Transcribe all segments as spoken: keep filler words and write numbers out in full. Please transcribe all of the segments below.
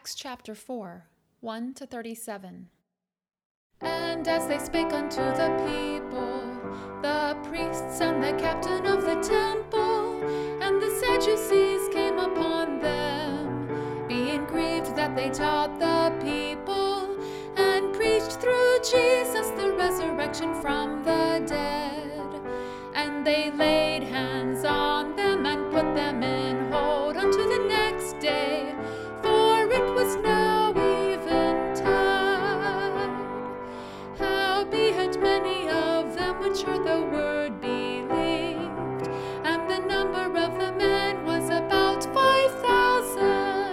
Acts chapter four, one to thirty-seven. And as they spake unto the people, the priests and the captain of the temple and the Sadducees came upon them, being grieved that they taught the people and preached through Jesus the resurrection from the dead. And they laid hands on them and put them in hold unto the next day, for it was now eventide. Howbeit many of them which heard the word believed, and the number of the men was about five thousand.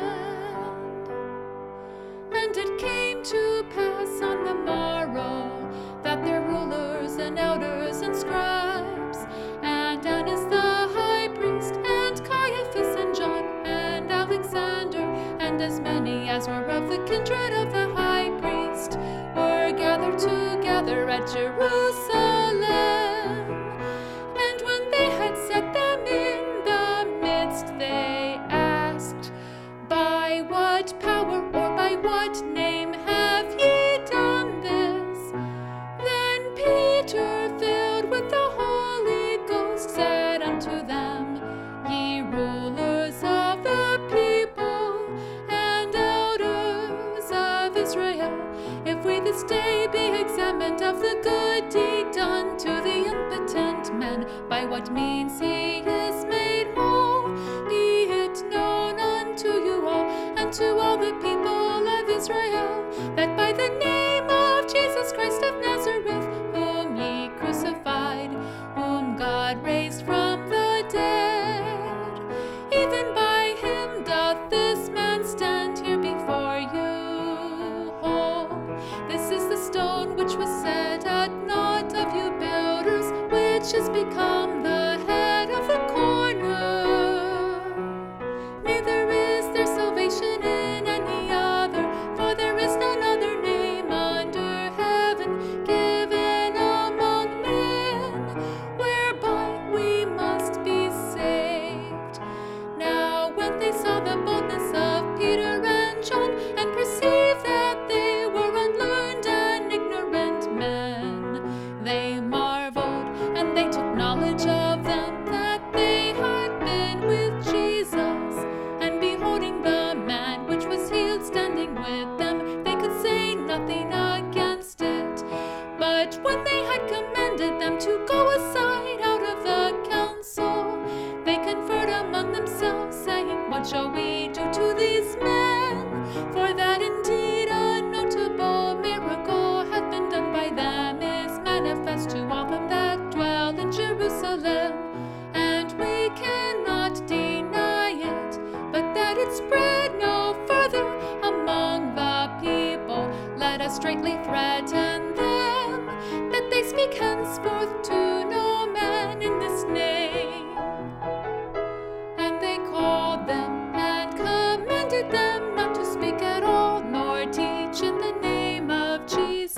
And it came to pass on the morrow that their rulers and elders and scribes, and Annas the high priest, and Caiaphas, and John, and Alexander, and as many as were of the kindred of the high priest, were gathered together at Jerusalem. And when they had set them in the midst, they asked, By what power or by what name have ye done this? Then Peter, filled with the Holy Ghost, said unto them, Ye rulers of the people and elders of Israel, if we this day be examined of the good deed done to the impotent man, by what means he is made whole, be it known unto you all and to all the people of Israel, that by the name of Jesus Christ of Nazareth, whom ye crucified, whom God raised from the dead, even by him doth this man stand here before you whole. This is the stone which was set at naught of you builders, which is become the head of the corner. Neither is there salvation in any other, for there is none other name under heaven given among men, whereby we must be saved. Now when they saw the boldness of Peter and John, and perceived that they were unlearned and ignorant men, they marveled, and they took knowledge of them that they had been with Jesus. And beholding the man which was healed standing with them, they could say nothing against it. But when they had commanded them to go aside out of the council, they conferred among themselves, saying, What shall we do to these men? For that indeed a notable miracle hath been done by them is manifest to all them that dwell in Jerusalem. And we cannot deny it, but that it spread no further among the people, let us straitly threaten them, that they speak henceforth to no man in this name. And they called them and commanded them not to speak at all, nor teach in the name of Jesus.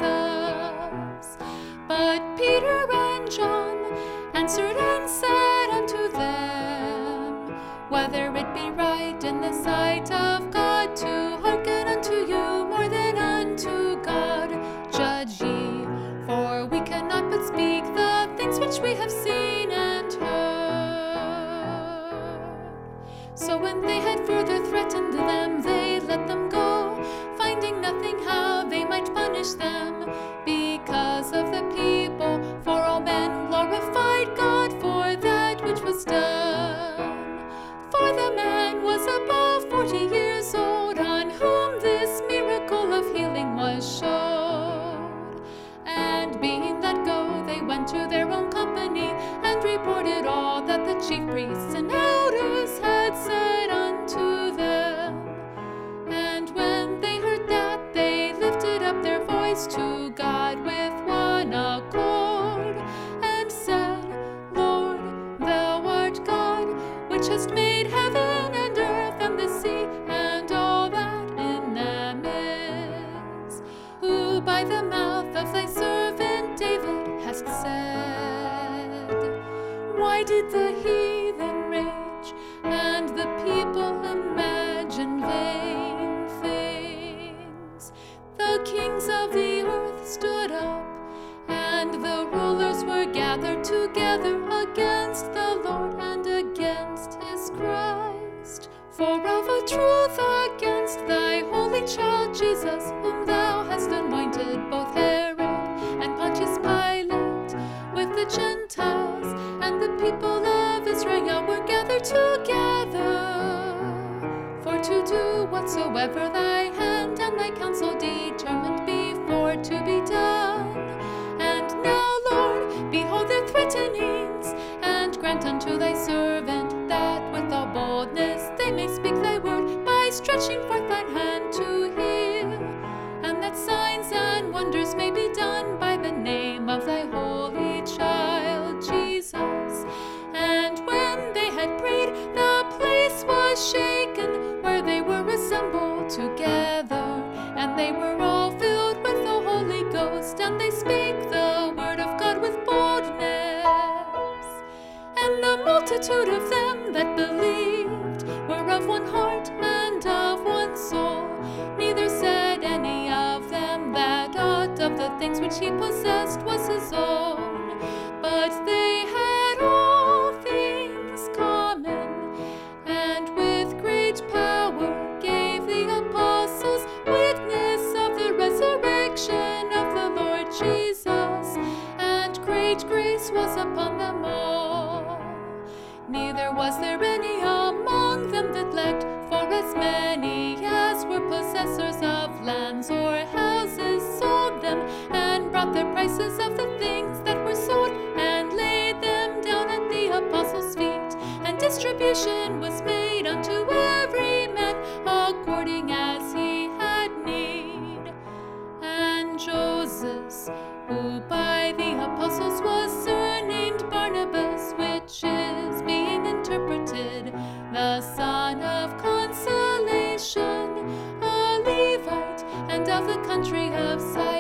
But Peter and John answered and said unto them, Whether it be right in the sight of God to hearken unto you more than unto God, judge ye, for we cannot but speak the things which we have seen and heard. So when they had further threatened them, they let them go, finding nothing how they might punish them, because of the people. For all men glorified God for that which was done. For the man was above forty years old, on whom this miracle of healing was showed. And being let go, they went to their own company, and reported all that the chief priests and elders had said unto them. And when they heard that, they lifted up their voice to God with one accord, and said, Lord, thou art God, which hast made heaven and earth and the sea, and all that in them is, who by the mouth of thy servant David hast said, Why did the heathen rage, and the people imagine vain things? the rulers were gathered together against the Lord and against his Christ. For of a truth against thy holy child Jesus, whom thou hast anointed, both Herod and Pontius Pilate, with the Gentiles and the people of Israel were gathered together, for to do whatsoever thy hand and thy counsel determined before to be done. And now, Lord, behold their threatenings, and grant unto thy servant that with all boldness they may speak thy word by stretching forth thine hand to heal, and that signs and wonders may be done by the name of thy holy child Jesus. And when they had prayed, the place was shaken where they were assembled together, and they were all filled with the Holy Ghost, and they spake the word of God with boldness. And the multitude of them that believed were of one heart and of one soul, neither said any of them that aught of the things which he possessed was his own, but they had all things common, and with great power gave the apostles witness of the resurrection of the Lord Jesus, and great grace was upon them all. Neither was there any among them that lacked, for as many as were possessors of lands or houses sold them, and brought the prices of the things that were sold, and laid them down at the apostles' feet. And distribution was made unto every man according as he had need. And Joseph, who by the apostles was surnamed Barnabas, which is being interpreted the son of consolation, a Levite, and of the country of Cyprus,